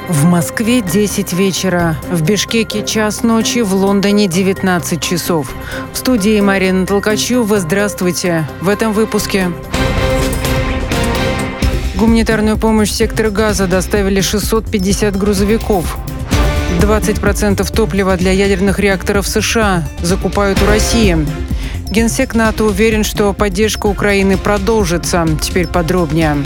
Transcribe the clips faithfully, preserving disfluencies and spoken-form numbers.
В Москве десять вечера, в Бишкеке час ночи, в Лондоне девятнадцать часов. В студии Марина Толкачева. Здравствуйте. В этом выпуске. Гуманитарную помощь в сектор Газа доставили шестьсот пятьдесят грузовиков. двадцать процентов топлива для ядерных реакторов США закупают у России. Генсек НАТО уверен, что поддержка Украины продолжится. Теперь подробнее.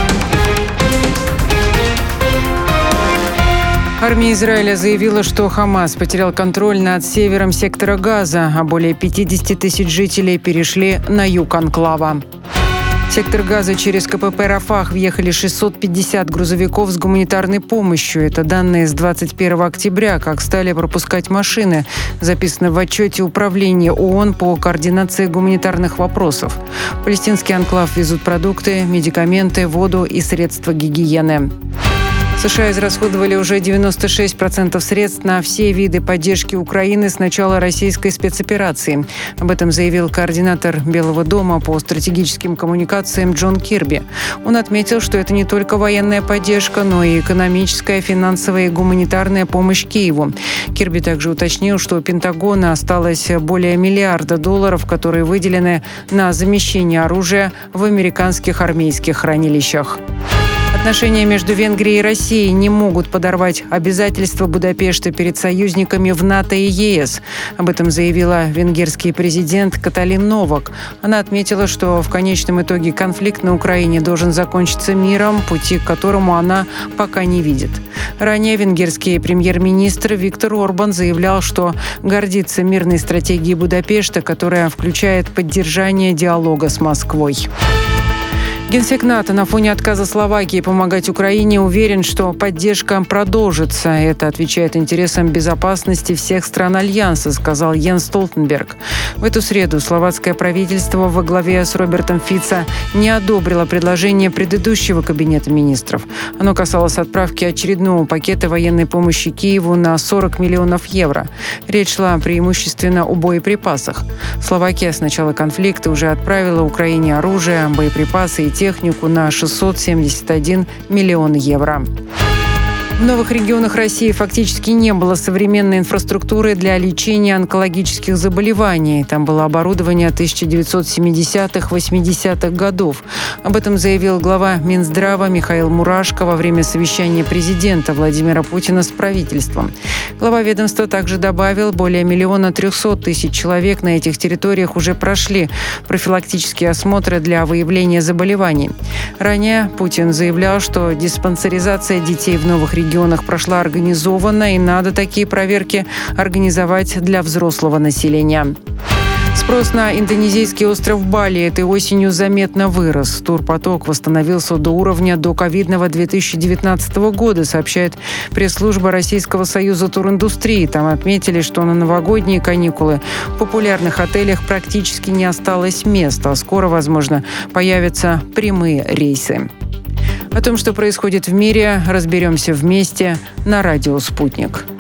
Армия Израиля заявила, что Хамас потерял контроль над севером сектора Газа, а более пятьдесят тысяч жителей перешли на юг анклава. В сектор Газа через КПП «Рафах» въехали шестьсот пятьдесят грузовиков с гуманитарной помощью. Это данные с двадцать первого октября, как стали пропускать машины, записано в отчете Управления ООН по координации гуманитарных вопросов. В палестинский анклав везут продукты, медикаменты, воду и средства гигиены. США израсходовали уже девяносто шесть процентов средств на все виды поддержки Украины с начала российской спецоперации. Об этом заявил координатор Белого дома по стратегическим коммуникациям Джон Кирби. Он отметил, что это не только военная поддержка, но и экономическая, финансовая и гуманитарная помощь Киеву. Кирби также уточнил, что у Пентагона осталось более миллиарда долларов, которые выделены на замещение оружия в американских армейских хранилищах. Отношения между Венгрией и Россией не могут подорвать обязательства Будапешта перед союзниками в НАТО и ЕС. Об этом заявила венгерский президент Каталин Новак. Она отметила, что в конечном итоге конфликт на Украине должен закончиться миром, пути к которому она пока не видит. Ранее венгерский премьер-министр Виктор Орбан заявлял, что гордится мирной стратегией Будапешта, которая включает поддержание диалога с Москвой. Генсек НАТО на фоне отказа Словакии помогать Украине уверен, что поддержка продолжится. Это отвечает интересам безопасности всех стран Альянса, сказал Йенс Столтенберг. В эту среду словацкое правительство во главе с Робертом Фицо не одобрило предложение предыдущего кабинета министров. Оно касалось отправки очередного пакета военной помощи Киеву на сорок миллионов евро. Речь шла преимущественно о боеприпасах. Словакия с начала конфликта уже отправила Украине оружие, боеприпасы и технику на шестьсот семьдесят один миллион евро. В новых регионах России фактически не было современной инфраструктуры для лечения онкологических заболеваний. Там было оборудование тысяча девятьсот семидесятых-восьмидесятых годов. Об этом заявил глава Минздрава Михаил Мурашко во время совещания президента Владимира Путина с правительством. Глава ведомства также добавил, более миллиона трехсот тысяч человек на этих территориях уже прошли профилактические осмотры для выявления заболеваний. Ранее Путин заявлял, что диспансеризация детей в новых регионах В регионах прошла организованно, и надо такие проверки организовать для взрослого населения. Спрос на индонезийский остров Бали этой осенью заметно вырос. Турпоток восстановился до уровня доковидного две тысячи девятнадцатого года, сообщает пресс-служба Российского союза туриндустрии. Там отметили, что на новогодние каникулы в популярных отелях практически не осталось места, а скоро, возможно, появятся прямые рейсы. О том, что происходит в мире, разберемся вместе на радио «Спутник».